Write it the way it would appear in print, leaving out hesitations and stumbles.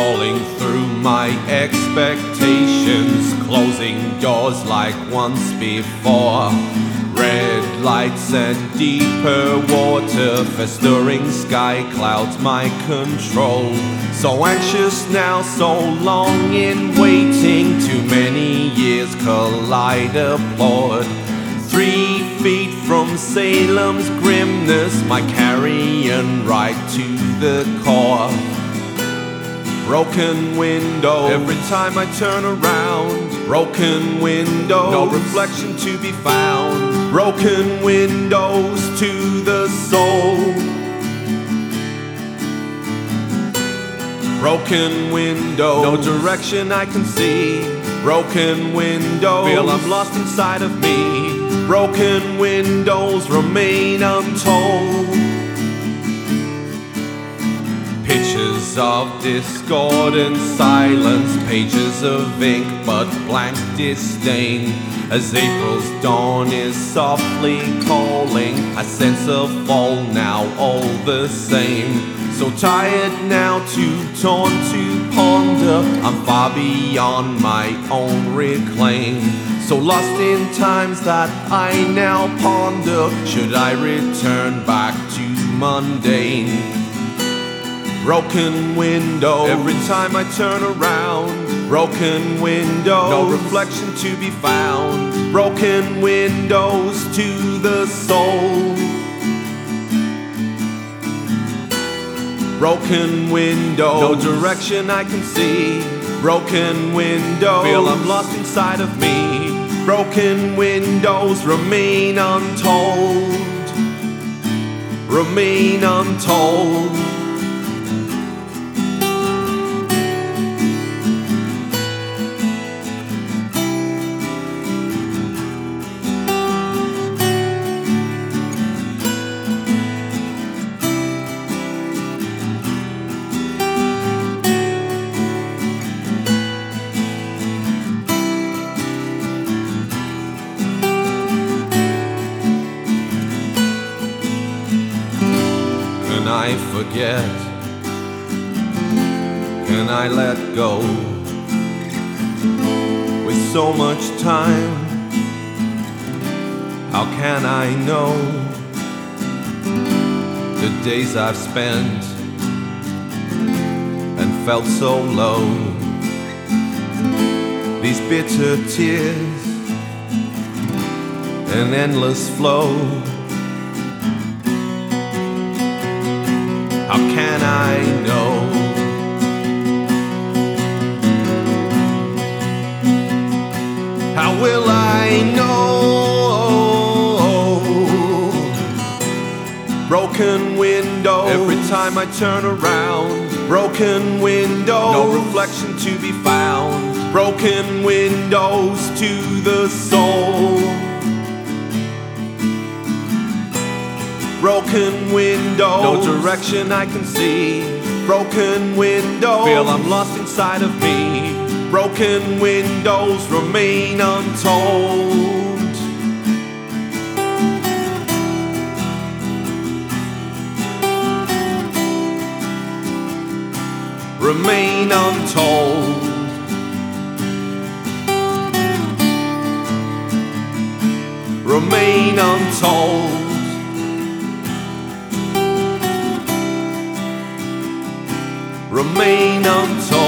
crawling through my expectations, closing doors like once before. Red lights and deeper water, festering sky clouds my control. So anxious now, so long in waiting, too many years collide applaud. 3 feet from Salem's grimness, my carrion right to the core. Broken window, every time I turn around. Broken windows, no reflection to be found. Broken windows to the soul. Broken windows, no direction I can see. Broken windows, feel I'm lost inside of me. Broken windows remain untold. Pictures of discord and silence, pages of ink but blank disdain. As April's dawn is softly calling, I sense a fall now all the same. So tired now, too torn to ponder, I'm far beyond my own reclaim. So lost in times that I now ponder, should I return back to mundane? Broken window, every time I turn around. Broken window, no reflection to be found. Broken windows to the soul. Broken window, no direction I can see. Broken window, feel I'm lost inside of me. Broken windows remain untold. Remain untold. Can I forget? Can I let go? With so much time, how can I know the days I've spent and felt so low? These bitter tears, an endless flow. How can I know? How will I know? Broken window, every time I turn around. Broken window, no reflection to be found. Broken windows to the soul. Broken windows, no direction I can see. Broken windows, feel I'm lost inside of me. Broken windows remain untold. Remain untold. Remain untold. Remain untold.